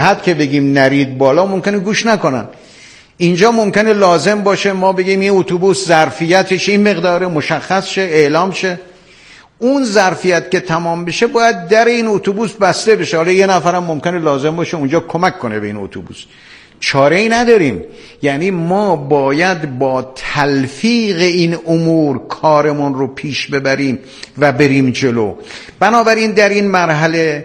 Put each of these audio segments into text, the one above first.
حد که بگیم نرید بالا ممکنه گوش نکنن. اینجا ممکنه لازم باشه ما بگیم این اتوبوس ظرفیتش این مقدار مشخص شه، اعلام شه. اون ظرفیت که تمام بشه باید در این اتوبوس بسته بشه. حالا یه نفرم ممکنه لازم باشه اونجا کمک کنه به این اتوبوس. چاره ای نداریم. یعنی ما باید با تلفیق این امور کارمون رو پیش ببریم و بریم جلو. بنابراین در این مرحله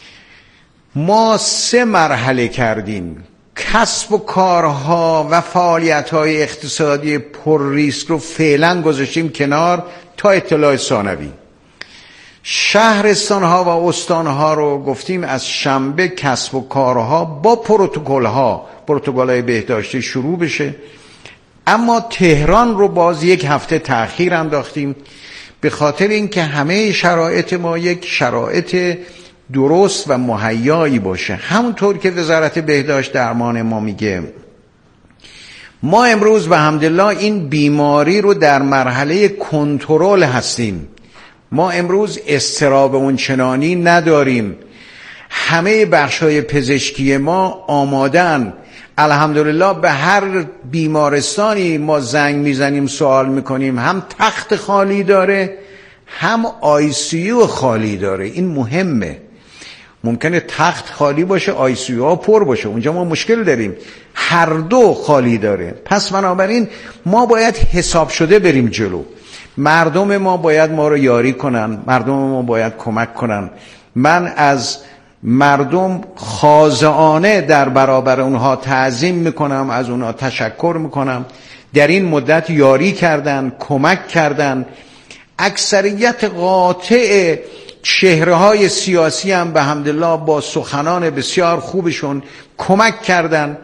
ما 3 مرحله کردیم. کسب و کارها و فعالیت‌های اقتصادی پر ریسک رو فعلا گذاشتیم کنار تا اطلاع ثانوی. شهرستان‌ها و استان‌ها رو گفتیم از شنبه کسب و کارها با پروتکل‌های بهداشتی شروع بشه. اما تهران رو باز 1 هفته تأخیر انداختیم به خاطر اینکه همه شرایط ما یک شرایط درست و مهیایی باشه. همونطور که وزارت بهداشت درمان ما میگه ما امروز به حمدالله این بیماری رو در مرحله کنترل هستیم. ما امروز اضطراب اون چنانی نداریم. همه بخش‌های پزشکی ما آمادن. الحمدلله به هر بیمارستانی ما زنگ میزنیم سوال میکنیم هم تخت خالی داره هم ICU خالی داره. این مهمه. ممکنه تخت خالی باشه ICU ها پر باشه، اونجا ما مشکل داریم. هر دو خالی داره. پس بنابراین ما باید حساب شده بریم جلو. مردم ما باید ما رو یاری کنن، مردم ما باید کمک کنن. من از مردم خاضعانه در برابر اونها تعظیم میکنم، از اونها تشکر میکنم. در این مدت یاری کردن، کمک کردن. اکثریت قاطع چهره‌های سیاسی هم به حمدالله با سخنان بسیار خوبشون کمک کردن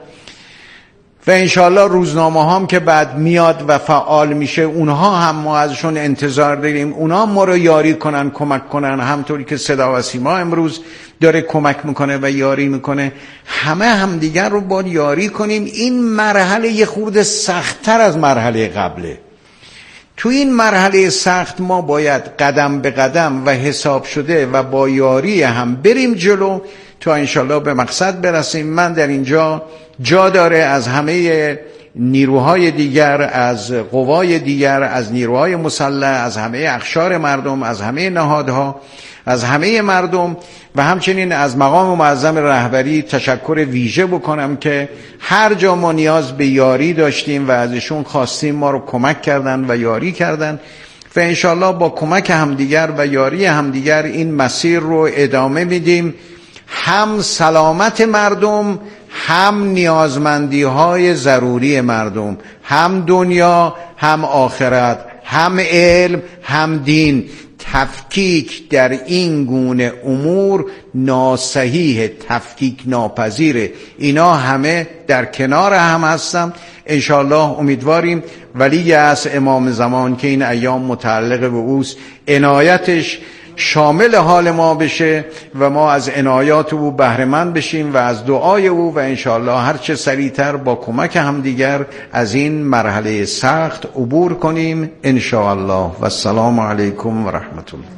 و انشاءالله روزنامه هم که بعد میاد و فعال میشه اونها هم ما ازشون انتظار داریم اونها ما رو یاری کنن، کمک کنن. همطوری که صدا و سیما امروز داره کمک میکنه و یاری میکنه، همه همدیگر رو باید یاری کنیم. این مرحله یه خورده سخت‌تر از مرحله قبله. تو این مرحله سخت ما باید قدم به قدم و حساب شده و با یاری هم بریم جلو تا انشالله به مقصد برسیم. من در اینجا جا داره از همه نیروهای دیگر، از قوای دیگر، از نیروهای مسلح، از همه اقشار مردم، از همه نهادها، از همه مردم و همچنین از مقام معظم رهبری تشکر ویژه بکنم که هر جا ما نیاز به یاری داشتیم و ازشون خواستیم ما رو کمک کردن و یاری کردن و انشالله با کمک همدیگر و یاری همدیگر این مسیر رو ادامه میدیم. هم سلامت مردم، هم نیازمندی های ضروری مردم، هم دنیا هم آخرت، هم علم هم دین. تفکیک در این گونه امور ناصحیح، تفکیک ناپذیره. اینا همه در کنار هم هستن. انشاءالله امیدواریم ولی از امام زمان که این ایام متعلق به اوست عنایتش شامل حال ما بشه و ما از عنایات او بهره مند بشیم و از دعای او و انشاءالله هر چه سریعتر با کمک همدیگر از این مرحله سخت عبور کنیم انشاءالله. و السلام علیکم و رحمت الله.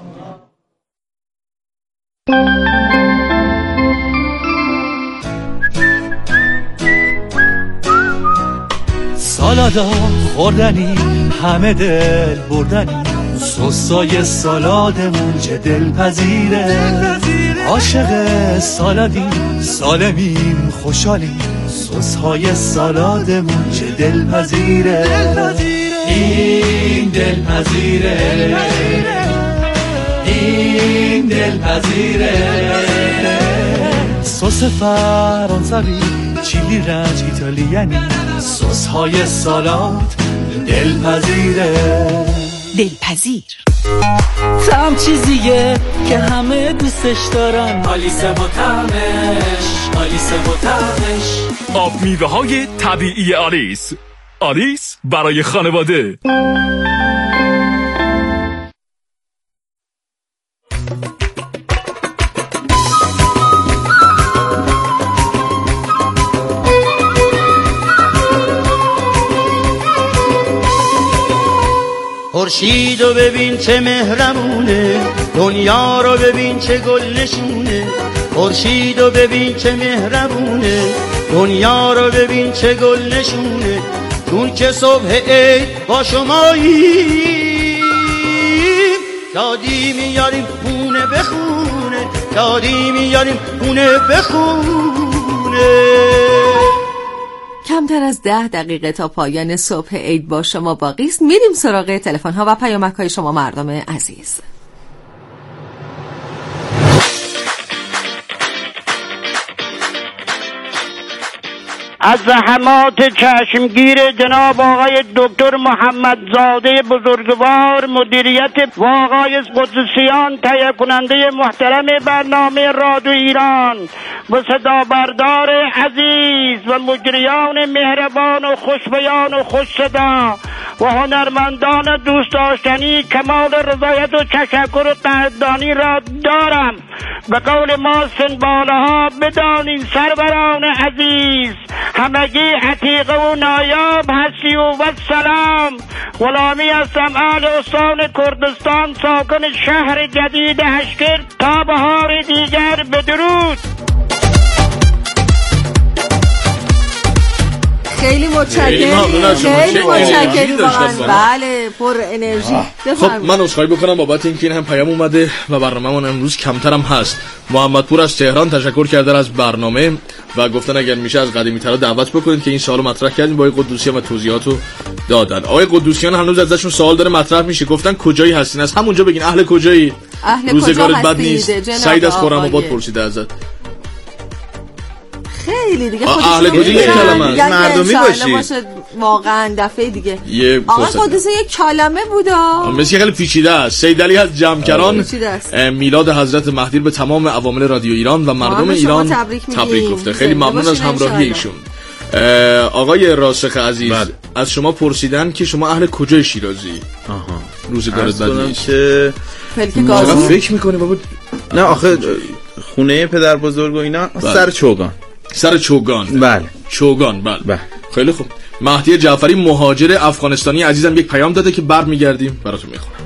سالادا خوردنی همه دل بردنی، سسای سالادمون چه دلپذیره. عاشق سالادیم سالمیم خوشحالیم، سسهای سالادمون چه دلپذیره. این دلپذیره، این دلپذیره. سس فرانسوی، چیلی رنج ایتالیانی، سسهای سالاد دلپذیره. دلپذیر طعم چیزیه که همه دوستش دارن، آلیس و طعمش، آلیس و طعمش. آب میوه های طبیعی آلیس، آلیس برای خانواده. خورشیدو ببین چه مهربونه، دنیا رو ببین چه گل نشونه، خورشیدو ببین چه مهربونه، دنیا رو ببین چه گل نشونه، چون که صبح عید با شماییم، دادی میاریم خونه بخونه، دادی میاریم خونه بخونه. کمتر از 10 دقیقه تا پایان صبح عید با شما باقی است. میریم سراغ تلفن ها و پیامک های شما مردم عزیز. از زحمات چشمگیر جناب آقای دکتر محمدزاده بزرگوار مدیریت واقعی قدسیان تهیه کننده محترم برنامه رادیو ایران و صدا بردار عزیز و مجریان مهربان و خوشبیان و خوش صدا و هنرمندان دوست داشتنی کمال رضایت و تشکر و قدردانی را دارم. به قول ما سنبالها بدانین سروران عزیز، همگی عتیقه و نایاب هستی و سلام. غلامی هستم، اهل استان کردستان، ساکن شهر جدید هشکر. تا بهار دیگر بدرود. خیلی متشکرم واقعا. بله پر انرژی. خب من عذرخواهی بکنم بابت اینکه این هم پیام اومده و برنامه‌مون امروز کمتر هم هست. محمدپور از تهران تشکر کرده از برنامه و گفتن اگر میشه از قدیمی‌ترا دعوت بکنید که این سوالو مطرح کردیم با آقای قدوسیان و توضیحاتو دادن. آقای قدوسیان هنوز ازشون سوال داره مطرح میشه، گفتن کجایی هستین؟ از همونجا بگین اهل کجایی؟ روزگارت بد نیست. سعید از خرم‌آباد پرسیده ازت. خیلی دیگه اهل کجایی یک کلمه مردمی باشید واقعا. دفعه دیگه آقا قدوسی یک کلمه بودا مثل خیلی پیچیده است. سید علی از جمکران میلاد حضرت مهدی به تمام عوامل رادیو ایران و مردم ایران تبریک گفته. خیلی ممنون از همراهی ایشون. آقای راسخ عزیز از شما پرسیدن که شما اهل کجای شیرازی؟ روزگارت بد نیست. فکر می‌کنی بابا؟ نه آخه خونه پدر بزرگ و اینا سر چوگان. بله چوگان. بله. خیلی خوب. مهدی جعفری مهاجر افغانستانی عزیزم یک پیام داده که برمیگردیم براتون میخونم.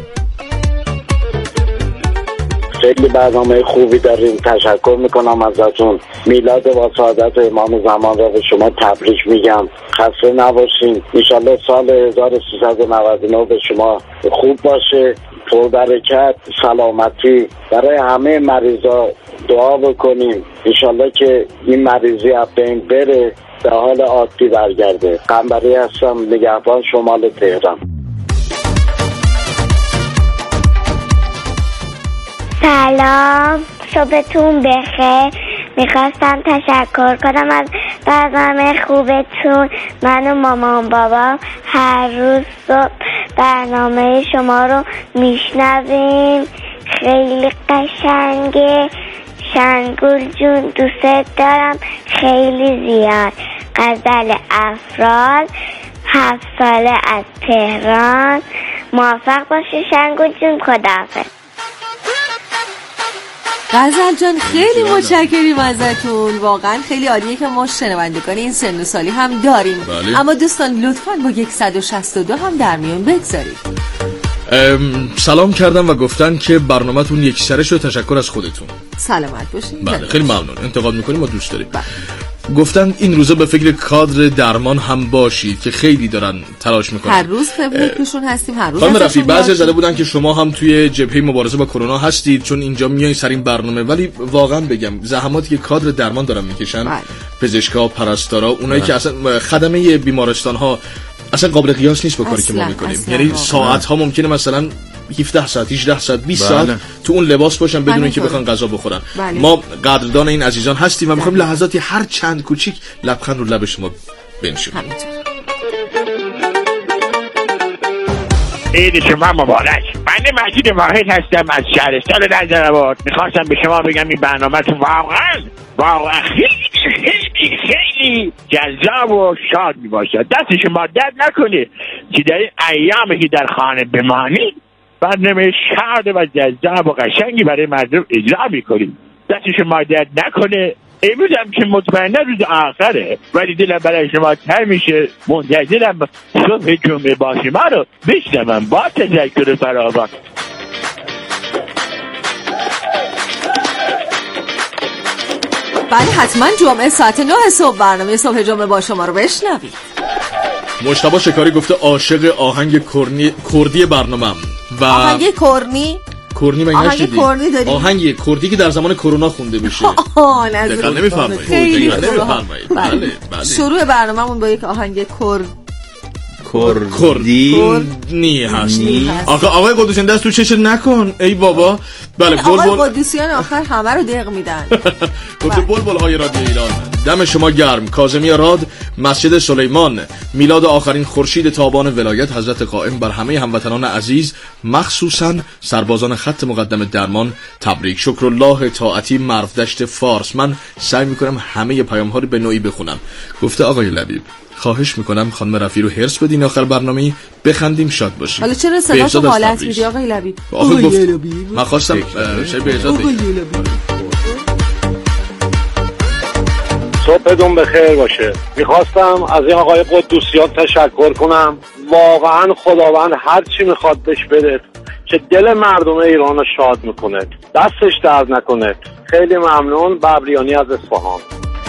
خیلی برنامه خوبی داریم، تشکر میکنم ازتون. میلاد با سعادت امام زمان را به شما تبریک میگم. خسته نباشین. انشالله سال 1399 به شما خوب باشه، پر برکت، سلامتی. برای همه مریضا دعا بکنیم انشالله که این مریضی از بین بره، به حال عادی برگرده. قنبری هستم، نگهبان، شمال تهران. سلام، صبحتون بخیر. میخواستم تشکر کنم از برنامه خوبتون. من و مامان بابا هر روز صبح برنامه شما رو میشنویم، خیلی قشنگه. شنگول جون دوست دارم خیلی زیاد. غزل افراد 7 ساله از تهران. موفق باشی شنگول جون. خداحافظ. غزل جان خیلی متشکریم ازتون. واقعا خیلی عالیه که ما شنوندگان این سن و سالی هم داریم. اما دوستان لطفاً با 162 هم در میون بگذارید. سلام کردم و گفتن که برنامه‌تون یکسره شد. تشکر از خودتون. سلامت باشید. بله خیلی ممنون. انتقاد می‌کنیم ما دوست داریم. گفتن این روزا به فکر کادر درمان هم باشید که خیلی دارن تلاش میکنن. هر روز فکرشون هستیم، هر روز. خانم رفیع بعضی زده بودن که شما هم توی جبهه مبارزه با کرونا هستید چون اینجا میایین سر این برنامه، ولی واقعا بگم زحماتی که کادر درمان دارن میکشن، پزشکا، پرستارا، اونایی که اصلا خدمه بیمارستان ها اصلا قابل قیاس نیست با کاری که ما میکنیم. یعنی ساعت ها ممکنه مثلا 17 ساعت 18 ساعت 20 ساعت تو اون لباس باشن بدون اینکه بخوان غذا بخورن. ما قدردان این عزیزان هستیم و میخوایم لحظاتی هر چند کوچیک لبخند رو لب شما بنشونیم. عید شما مبارک. من مجید واحد هستم از شهرستان نظرآباد. میخواستم به شما بگم این برنامه تو واقعا خیلی جذاب و شاد میباشد. دست شما درد نکنه که در این ایامی که در خانه بمانی برنامه شاد و جذاب و قشنگی برای مردم اجرا میکنیم. دست شما درد نکنه. امروز هم که مطمئنه روز آخره ولی دلم برای شما تر میشه. منتظرم صبح جمعه با شما رو بشنوم با تشکر فراوان. بله حتما جمعه ساعت 9 صبح برنامه صبح جمعه با شما رو بشنوید. مجتبی شکاری گفته عاشق آهنگ کردی برنامه‌ام و آهنگ کرنی من آهنگ کردی داری؟ آهنگ کردی که در زمان کرونا خونده بشه. دقیقاً نمی‌فهمید. بله. شروع برنامه‌مون با یک آهنگ کردی هست. آقای قدوسیان دست تو چش نکن ای بابا. بله آقای قدوسیان آخر همه رو دق میدن. گفته بلبل های رادیو ایران دم شما گرم. کاظمی راد مسجد سلیمان میلاد آخرین خورشید تابان ولایت حضرت قائم بر همه هموطنان عزیز مخصوصا سربازان خط مقدم درمان تبریک. شکرالله طاعتی مرفدشت فارس. من سعی میکنم همه پیام ها رو به نوعی بخونم. گفته آقای لبیب خواهش میکنم خانم رفیع رو هرس بدین آخر برنامه بخندیم شاد باشیم. حالا چرا صداشو حالت میدی آقای لبیب؟ من خواستم شاید بهزاد صبحتون بخیر باشه. میخواستم از این آقای قدوسیان تشکر کنم. واقعا خداوند هر چی میخواد بهش بده که دل مردم ایران رو شاد میکنه. دستش درد نکنه. خیلی ممنون. ببریانی از اصفهان.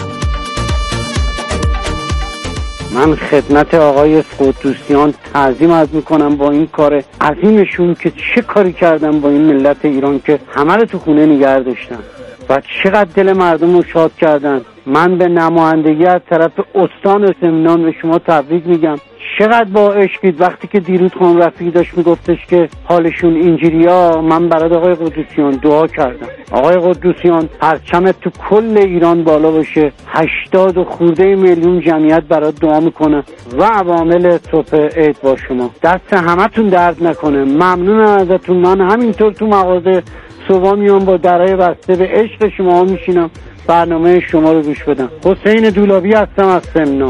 من خدمت آقای قدوسیان تعظیم عرض میکنم با این کار عظیمشون که چه کاری کردن با این ملت ایران که همه رو تو خونه نگه داشتن و چقدر دل مردم رو شاد کردن. من به نمایندگی از طرف استان سمنان به شما تبریک میگم. چقدر با عشقید. وقتی که دیروز خانم رفیعی داشت میگفتش که حالشون اینجوریا، من برای آقای قدوسیان دعا کردم. آقای قدوسیان پرچمت تو کل ایران بالا باشه. 80 خورده میلیون جمعیت برات دعا میکنه و عوامل صبح عید با شما. دست همتون درد نکنه. ممنونم ازتون. من همینطور تو مغازه صبح میام با درای بسته به عشق شما میشینم برنامه شما رو گوش بدم. حسین دولابی هستم از سمنان.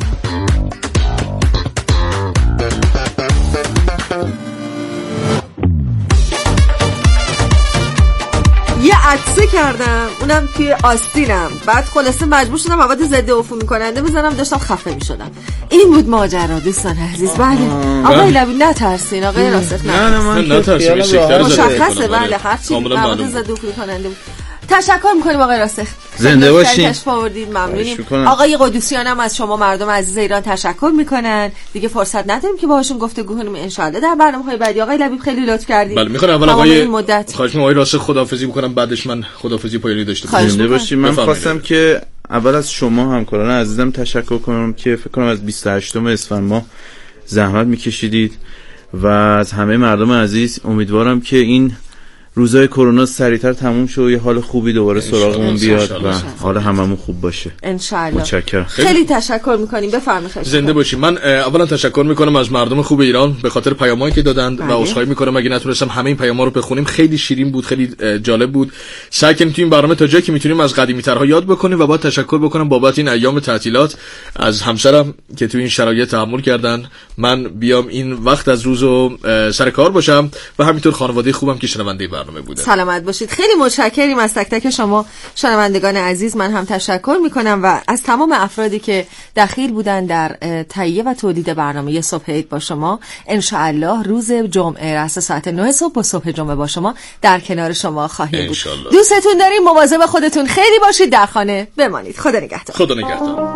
یه عطسه کردم اونم توی آستینم. بعد خلاصه مجبور شدم مواد ضد عفونی کننده بزنم. داشتم خفه میشدم. این بود ماجرا دوستان عزیز. بله آقای لبی نترسین. آقای راسخ نترسین. مشخصه بله هرچی مواد ضد عفونی کننده بود. تشکر میکنیم آقای راسخ. زنده باشین. تشریف آوردید. ممنونیم. آقای قدوسیان هم از شما مردم عزیز ایران تشکر میکنن. دیگه فرصت نداریم که باهاشون گفتگو کنیم ان شاء الله در برنامه‌های بعدی. آقای لبیب خیلی لطف کردید. بله میخوام اول آقای خواهش می‌کنم آقای راسخ خداحافظی بکنم بعدش من خداحافظی پایانی داشته باشم. زنده باشین. من خواستم که اول از شما همکاران عزیزم تشکر کنم که فکر کنم از 28 اسفند ماه زحمت میکشیدید و از همه مردم عزیز امیدوارم که این روزای کرونا سریعتر تموم شه و یه حال خوبی دوباره سراغمون بیاد و حال هممون خوب باشه ان شاء الله. متشکرم. خیلی تشکر میکنیم. بفرمایید. زنده باشید. من اولا تشکر میکنم از مردم خوب ایران به خاطر پیامایی که دادند و عذرخواهی میکنم اگه نتونستم همه این پیاما رو بخونیم. خیلی شیرین بود، خیلی جالب بود. سعی کنیم تو این برنامه تا جایی که میتونیم از قدیمی‌ترها یاد بکنیم و بعد تشکر بکنم بابت این ایام تعطیلات از همسرم که تو این شرایط تحمل کردن. من بیام این وقت از روزو سر کار باشم و همینطور خانواده خوبم که شنونده برنامه بودن. سلامت باشید. خیلی متشکریم از تک تک شما شنوندگان عزیز. من هم تشکر میکنم و از تمام افرادی که دخیل بودن در تهیه و تولید برنامه صبح عید با شما. ان شاء الله روز جمعه راست ساعت 9 صبح با صبح جمعه با شما در کنار شما خواهیم بود. دوستتون داریم. مواظب خودتون خیلی باشید. در خانه بمانید. خدا نگهدار. خدا نگهدار.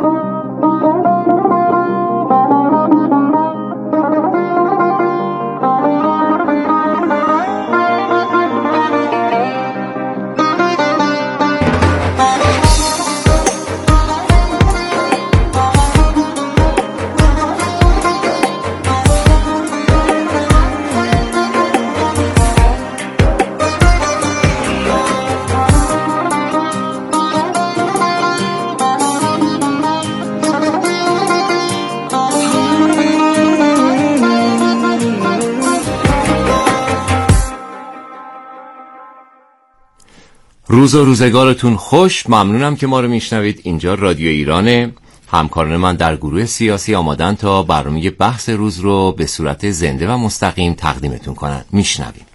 روز و روزگارتون خوش. ممنونم که ما رو میشنوید. اینجا رادیو ایرانه. همکاران من در گروه سیاسی آمادن تا برنامه بحث روز رو به صورت زنده و مستقیم تقدیمتون کنن. میشنویم.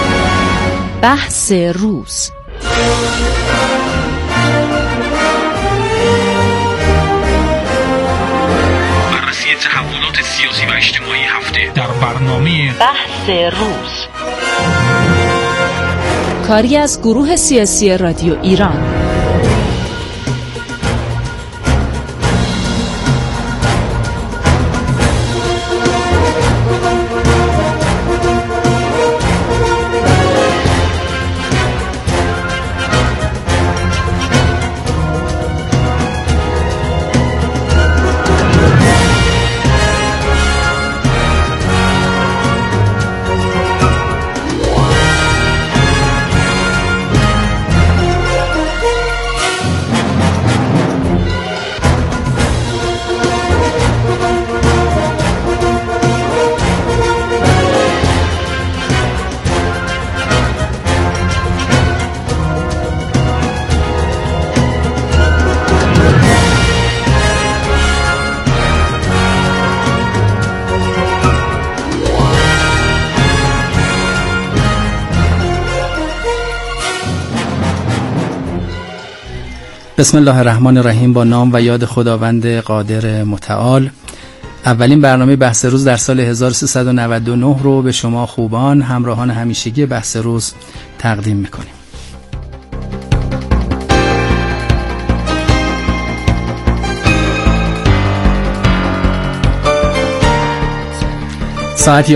بحث روز. تحولات سیاسی و اجتماعی هفته در برنامه بحث روز، کاری از گروه سیاسی رادیو ایران. بسم الله الرحمن الرحیم. با نام و یاد خداوند قادر متعال. اولین برنامه بحث روز در سال 1399 رو به شما خوبان همراهان همیشگی بحث روز تقدیم میکنیم. ساعت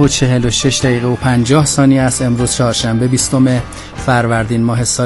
11:46 است. امروز چهارشنبه 20 فروردین ماه سال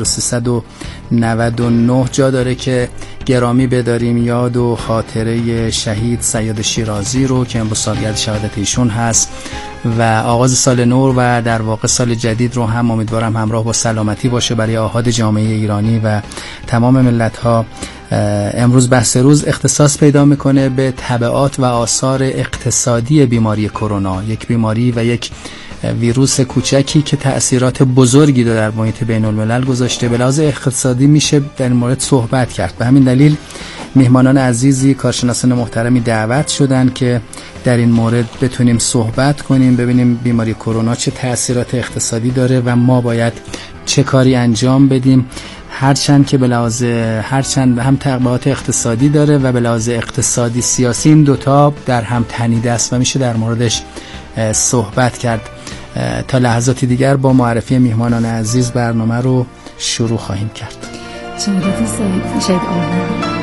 1399. جا داره که گرامی بداریم یاد و خاطره شهید سید شیرازی رو که امروز سالگرد شهادت ایشون هست و آغاز سال نو و در واقع سال جدید رو هم امیدوارم همراه با سلامتی باشه برای آحاد جامعه ایرانی و تمام ملت ها. امروز بحث روز اختصاص پیدا میکنه به تبعات و آثار اقتصادی بیماری کرونا، یک بیماری و یک ویروس کوچکی که تأثیرات بزرگی در محیط بین الملل گذاشته. به لحاظ اقتصادی میشه در این مورد صحبت کرد. به همین دلیل میهمانان عزیزی، کارشناسان محترمی دعوت شدن که در این مورد بتونیم صحبت کنیم، ببینیم بیماری کرونا چه تأثیرات اقتصادی داره و ما باید چه کاری انجام بدیم. هرچند که به لحاظ هم تبعات اقتصادی داره و به لحاظ اقتصادی سیاسی، این دوتا در هم تنیده است و میشه در موردش صحبت کرد. تا لحظاتی دیگر با معرفی میهمانان عزیز برنامه رو شروع خواهیم کرد. شهادت شهید آمد.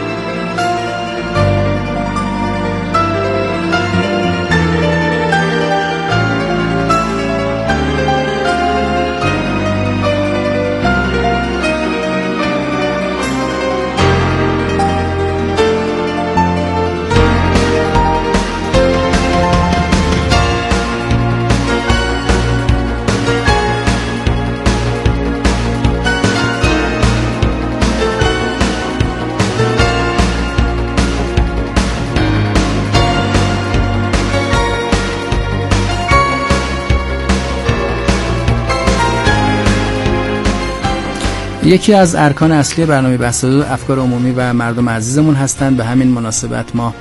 یکی از ارکان اصلی برنامه بحث روز افکار عمومی و مردم عزیزمون هستند. به همین مناسبت ما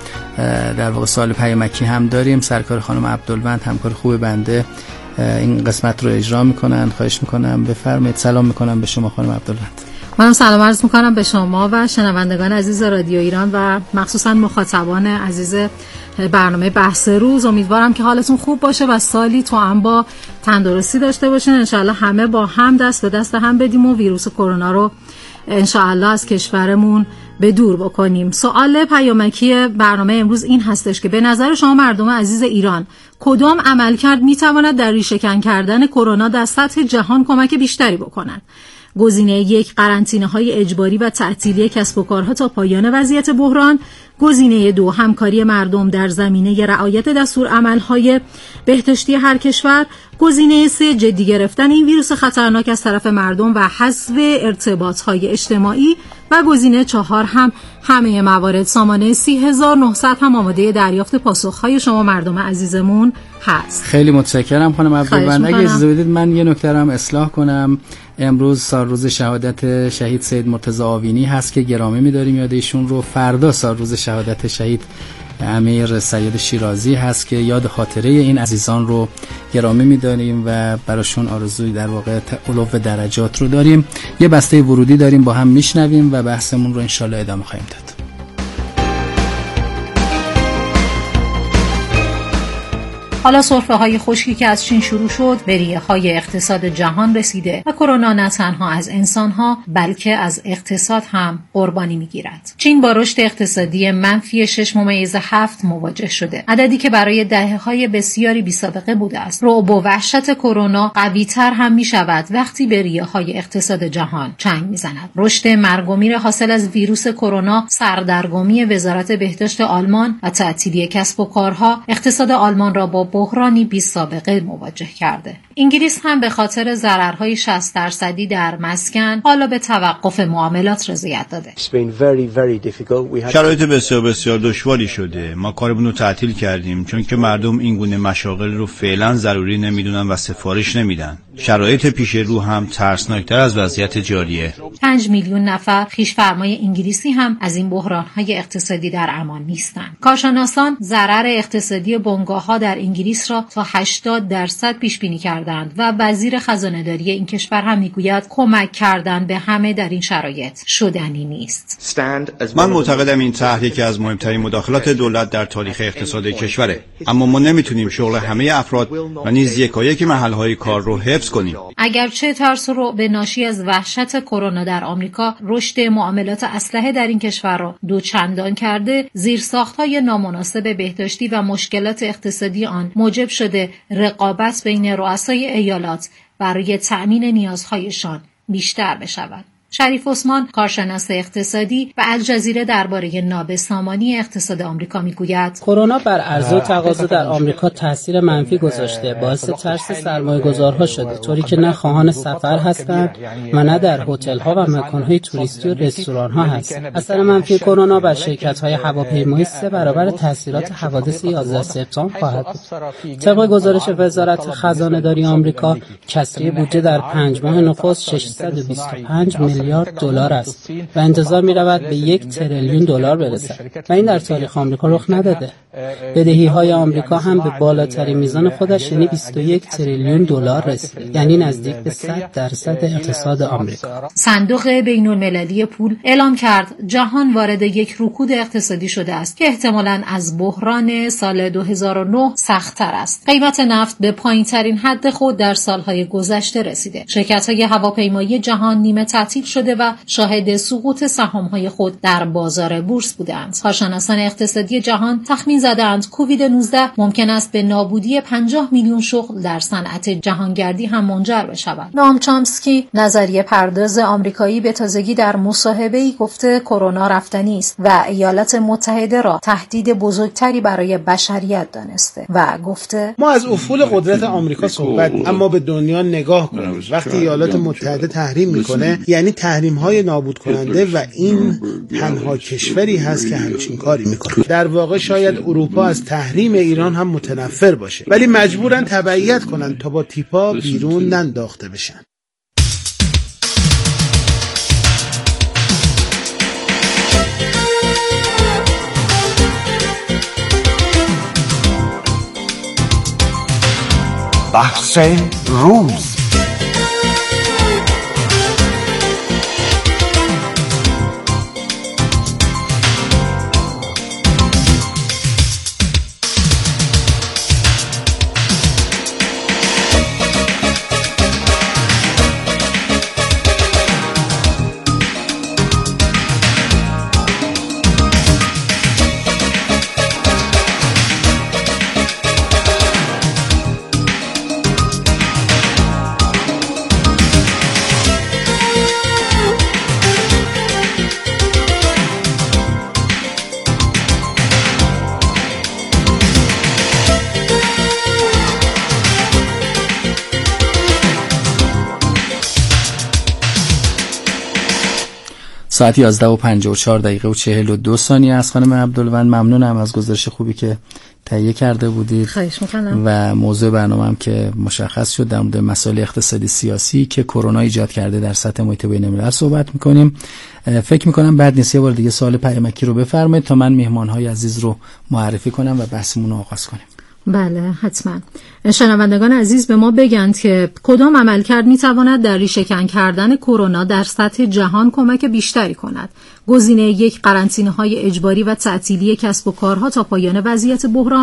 در واقع سوال پیامکی هم داریم. سرکار خانم عبدالوند، همکار خوب بنده، این قسمت رو اجرا میکنن. خواهش میکنم بفرمایید. سلام میکنم به شما خانم عبدالوند. منم سلام عرض میکنم به شما و شنوندگان عزیز رادیو ایران و مخصوصا مخاطبان عزیز برنامه بحث روز. امیدوارم که حالتون خوب باشه و سالی تو هم با تندرستی داشته باشین. انشالله همه با هم دست به دست هم بدیم و ویروس کرونا رو انشالله از کشورمون به دور بکنیم. سوال پیامکی برنامه امروز این هستش که به نظر شما مردم عزیز ایران کدام عملکرد میتواند در ریشه‌کن کردن کرونا در سطح جهان کمک بیشتری بکند؟ گزینه 1 قرنطینه‌های اجباری و تعطیلی کسب و کارها تا پایان وضعیت بحران. گزینه 2 همکاری مردم در زمینه رعایت دستورالعمل‌های بهداشتی هر کشور. گزینه 3 جدی گرفتن این ویروس خطرناک از طرف مردم و حذف ارتباط‌های اجتماعی. و گزینه 4 هم همه موارد. سامانه 30900 هم آماده دریافت پاسخ‌های شما مردم عزیزمون هست. خیلی متشکرم خانم عبدالوند. اگه اجازه بدید من یه نکته رو هم اصلاح کنم. امروز سالروز شهادت شهید سید مرتضی آوینی هست که گرامی می‌داریم یاد ایشون رو. فردا سالروز شهادت شهید امیر سید شیرازی هست که یاد خاطره این عزیزان رو گرامی می‌داریم و براشون آرزوی در واقع علو درجات رو داریم. یه بسته ورودی داریم، با هم میشنویم و بحثمون رو انشالله ادامه خواهیم داد. حالا سرفه‌های خشکی که از چین شروع شد به ریه‌های اقتصاد جهان رسیده و کرونا نه تنها از انسان‌ها بلکه از اقتصاد هم قربانی می‌گیرد. چین با رشد اقتصادی منفی 6.7 مواجه شده، عددی که برای دهه‌های بسیاری بی‌سابقه بوده است. رعب و وحشت کرونا قوی‌تر هم می‌شود وقتی به ریه‌های اقتصاد جهان چنگ می‌زند. رشد مرگ و میر حاصل از ویروس کرونا، سردرگمی وزارت بهداشت آلمان و تعطیلی کسب و کارها اقتصاد آلمان را با بحرانی بی‌سابقه مواجه کرده. انگلیس هم به خاطر ضررهای 60% در مسکن حالا به توقف معاملات رضایت داده. شرایط بسیار دشواری شده. ما کارمون رو تعطیل کردیم چون که مردم این گونه مشاغل رو فعلا ضروری نمیدونن و سفارش نمیدن. شرایط پیش رو هم ترسناکتر از وضعیت جاریه. 5 میلیون نفر خویش‌فرمای انگلیسی هم از این بحران‌های اقتصادی در امان نیستند. کارشناسان ضرر اقتصادی بنگاه‌ها در انگلیس را تا 80% پیش بینی کردند و وزیر خزانه‌داری این کشور هم میگوید کمک کردن به همه در این شرایط شدنی نیست. من معتقدم این طرح یکی از مهمترین مداخلات دولت در تاریخ اقتصاد کشوره، اما ما نمیتونیم شغل همه افراد و نیز یکایک محل‌های کار رو حفظ کنیم. اگرچه ترس و رعب ناشی از وحشت کرونا در آمریکا رشد معاملات اسلحه در این کشور را دوچندان کرده، زیرساخت‌های نامناسب بهداشتی و مشکلات اقتصادی آن موجب شده رقابت بین رؤسای ایالات برای تأمین نیازهایشان بیشتر بشود. شریف عثمان، کارشناس اقتصادی و الجزیره درباره نابسامانی اقتصاد آمریکا میگوید کرونا بر عرضه و تقاضا در آمریکا تاثیر منفی گذاشته، باعث ترس سرمایه‌گذارها شده، طوری که نه خواهان سفر هستند و نه در هتل‌ها و مکان‌های توریستی و رستوران‌ها هستند. اثر منفی کرونا بر شرکت‌های هواپیمایی 3 برابر تاثیرات حوادث 11 سپتامبر خواهد بود. طبق گزارش وزارت خزانه‌داری آمریکا، کسری بودجه در 5 ماه نخست 625 میلیارد دلار است و انتظار می رود به 1 تریلیون دلار برسد و این در تاریخ آمریکا رخ نداده. بدهی های آمریکا هم به بالاترین میزان خودش یعنی 21 تریلیون دلار رسید، یعنی نزدیک به 100% اقتصاد آمریکا. صندوق بین‌المللی پول اعلام کرد جهان وارد یک رکود اقتصادی شده است که احتمالاً از بحران سال 2009 سخت‌تر است. قیمت نفت به پایین‌ترین حد خود در سالهای گذشته رسیده. شرکت‌های هواپیمایی جهان نیمه تعطیل شده و شاهد سقوط سهام‌های خود در بازار بورس بودند. کارشناسان اقتصادی جهان تخمین زدند کووید 19 ممکن است به نابودی 50 میلیون شغل در صنعت جهانگردی هم منجر بشود. نام چامسکی، نظریه پرداز آمریکایی، به تازگی در مصاحبه‌ای گفته کرونا رفتنی است و ایالات متحده را تهدید بزرگتری برای بشریت دانسته و گفته ما از افول قدرت آمریکا صحبت اما به دنیا نگاه کنیم. وقتی ایالات متحده تحریم میکنه یعنی تحریم‌های نابود کننده و این تنها کشوری هست که همچین کاری میکنه. در واقع شاید اروپا از تحریم ایران هم متنفر باشه ولی مجبورن تبعیت کنن تا با تیپا بیرون ننداخته بشن. بحث روز. ساعت 11:54 و 42 ثانیه از خانم عبدالوند. ممنونم از گزارش خوبی که تهیه کرده بودید. خواهش می‌کنم. و موضوع برنامه‌ام که مشخص شد در مورد مسائل اقتصادی سیاسی که کرونا ایجاد کرده در سطح محیط بین‌الملل صحبت می‌کنیم. فکر می‌کنم بعد نیست یه بار دیگه سوال پیامکی رو بفرمایید تا من مهمان‌های عزیز رو معرفی کنم و بحثمون رو آغاز کنیم. بله حتما. شنوندگان عزیز به ما بگند که کدام عملکرد میتواند در ریشه‌کن کردن کرونا در سطح جهان کمک بیشتری کند. گزینه 1 قرنطینه‌های اجباری و تعطیلی کسب و کارها تا پایان وضعیت بحران،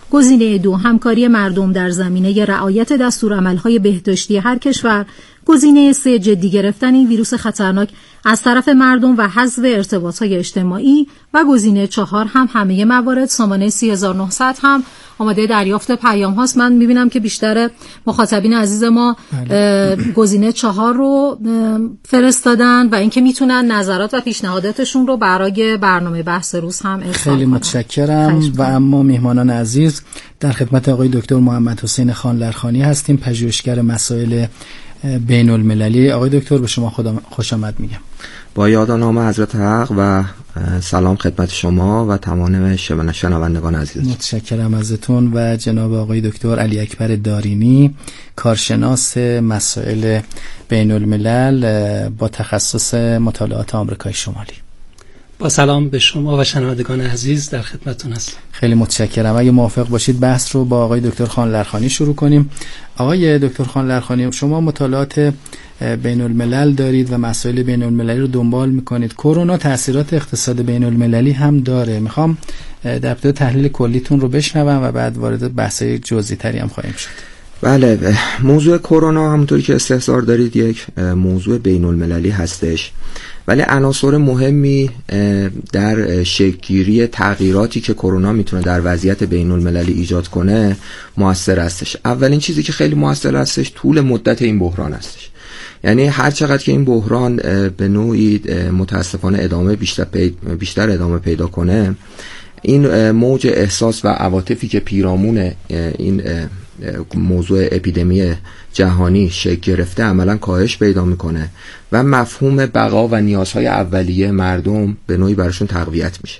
گزینه 2 همکاری مردم در زمینه رعایت دستورالعمل‌های بهداشتی هر کشور. گزینه 3 جدی گرفتن این ویروس خطرناک از طرف مردم و حذف ارتباطات اجتماعی. و گزینه 4 هم همه موارد. سامانه 3900 هم آماده دریافت پیام هاست. من میبینم که بیشتر مخاطبین عزیز ما گزینه 4 رو فرستادن و اینکه میتونن نظرات و پیشنهاداتشون رو برای برنامه بحث روز هم ارسال کنن. خیلی متشکرم. و اما میهمانان عزیز، در خدمت آقای دکتر محمد حسین خانلرخانی هستیم، پژوهشگر مسائل بین المللی. آقای دکتر به شما خوش آمد میگم. با یاد و نام حضرت حق و سلام خدمت شما و تمام شنوندگان عزیز. متشکرم ازتون. و جناب آقای دکتر علی اکبر دارینی، کارشناس مسائل بین الملل با تخصص مطالعات آمریکای شمالی. با سلام به شما و شنوندگان عزیز در خدمتتون هستم. خیلی متشکرم. اگه موافق باشید بحث رو با آقای دکتر خانلرخانی شروع کنیم. آقای دکتر خانلرخانی، شما مطالعات بین الملل دارید و مسائل بین المللی رو دنبال میکنید. کرونا تاثیرات اقتصاد بین المللی هم داره. میخوام در ابتدا تحلیل کلیتون رو بشنوم و بعد وارد بحث‌های جزئی تری هم خواهیم شد. بله، موضوع کرونا همونطوری که استحضار دارید یک موضوع بین المللی هستش، ولی عناصر مهمی در شکل‌گیری تغییراتی که کرونا میتونه در وضعیت بین المللی ایجاد کنه مؤثر هستش. اولین چیزی که خیلی مؤثر هستش طول مدت این بحران هستش. یعنی هر چقدر که این بحران به نوعی متاسفانه بیشتر ادامه پیدا کنه، این موج احساس و عواطفی که پیرامون این موضوع اپیدمی جهانی شکل گرفته عملا کاهش پیدا میکنه و مفهوم بقا و نیازهای اولیه مردم به نوعی براشون تقویت میشه.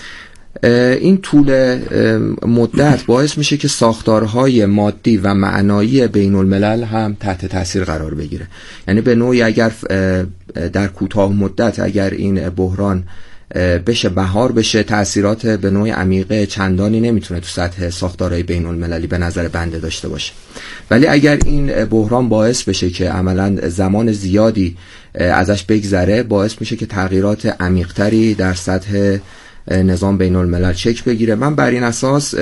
این طول مدت باعث میشه که ساختارهای مادی و معنایی بین الملل هم تحت تاثیر قرار بگیره. یعنی به نوعی اگر در کوتاه مدت اگر این بحران بشه بهار بشه، تأثیرات به نوع عمیقه چندانی نمیتونه تو سطح ساختارهای بین المللی به نظر بنده داشته باشه. ولی اگر این بحران باعث بشه که عملا زمان زیادی ازش بگذره، باعث میشه که تغییرات عمیقتری در سطح نظام بین الملل شکل بگیره. من بر این اساس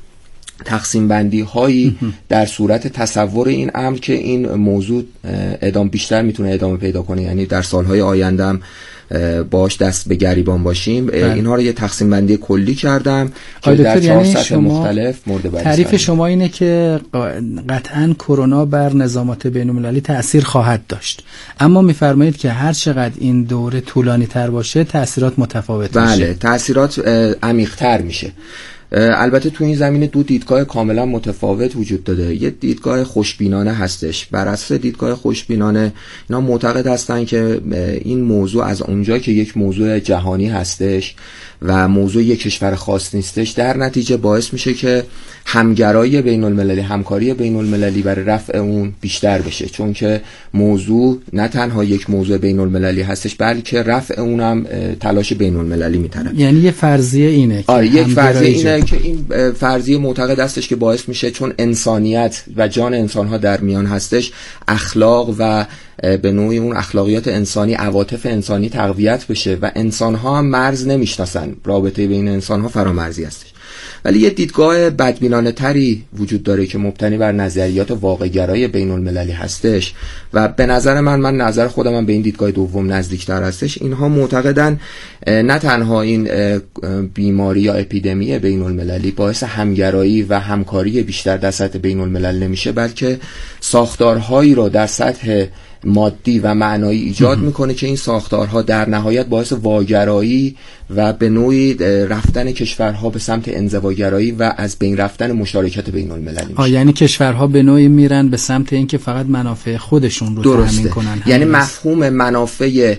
تقسیم بندی هایی در صورت تصور این امر که این موضوع بیشتر میتونه ادامه پیدا کنه، یعنی در سالهای آینده هم باش دست به گریبان باشیم، اینها رو یه تقسیم بندی کلی کردم که در 4 سطح مختلف مورد بررسی. تعریف شما اینه که قطعاً کرونا بر نظامات بین‌المللی تأثیر خواهد داشت، اما می‌فرمایید که هر چقدر این دوره طولانی تر باشه تأثیرات متفاوت میشه. بله، تأثیرات عمیق‌تر میشه. البته تو این زمینه دو دیدگاه کاملا متفاوت وجود داده. یه دیدگاه خوشبینانه هستش. بر اساس دیدگاه خوشبینانه اینا معتقد هستن که این موضوع از اونجا که یک موضوع جهانی هستش و موضوع یک کشور خاص نیستش، در نتیجه باعث میشه که همگرایی بین المللی، همکاری بین المللی برای رفع اون بیشتر بشه، چون که موضوع نه تنها یک موضوع بین المللی هستش بلکه رفع اونم تلاش بین المللی میتونه. یعنی یه فرضیه اینه که یک فرضیه اینه که این فرضیه معتقد هستش که باعث میشه چون انسانیت و جان انسانها در میان هستش، اخلاق و به نوعی اون اخلاقیات انسانی، عواطف انسانی تقویت بشه و انسانها هم مرز نمیشناسن، رابطه بین انسانها فرامرزی هستش. ولی یه دیدگاه بدبینانه تری وجود داره که مبتنی بر نظریات واقع‌گرای بین المللی هستش و به نظر من نظر خودم هم به این دیدگاه دوم نزدیکتر هستش. اینها معتقدن نه تنها این بیماری یا اپیدمی بین المللی باعث همگرایی و همکاری بیشتر در سطح بین الملل نمیشه، بلکه ساختارهایی رو در سطح مادی و معنایی ایجاد میکنه که این ساختارها در نهایت باعث واگرایی و به نوعی رفتن کشورها به سمت انزواگرایی و از بین رفتن مشارکت بین المللی میشه. یعنی کشورها به نوعی میرن به سمت اینکه فقط منافع خودشون رو تامین کنن. یعنی مفهوم منافع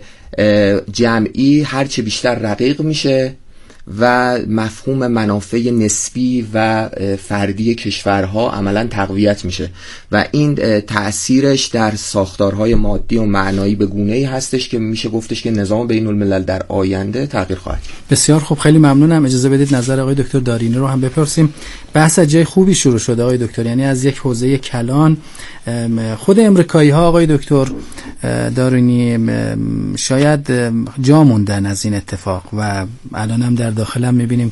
جمعی هرچه بیشتر رقیق میشه و مفهوم منافع نسبی و فردی کشورها عملاً تقویت میشه و این تأثیرش در ساختارهای مادی و معنایی به گونه‌ای هستش که میشه گفتش که نظام بین الملل در آینده تغییر خواهد کرد. بسیار خوب، خیلی ممنونم. اجازه بدید نظر آقای دکتر دارینی رو هم بپرسیم. بحث از جای خوبی شروع شده آقای دکتر، یعنی از یک حوزه کلان. خود امریکایی‌ها آقای دکتر دارینی شاید جا موندن از این اتفاق و الان هم در داخل هم می‌بینیم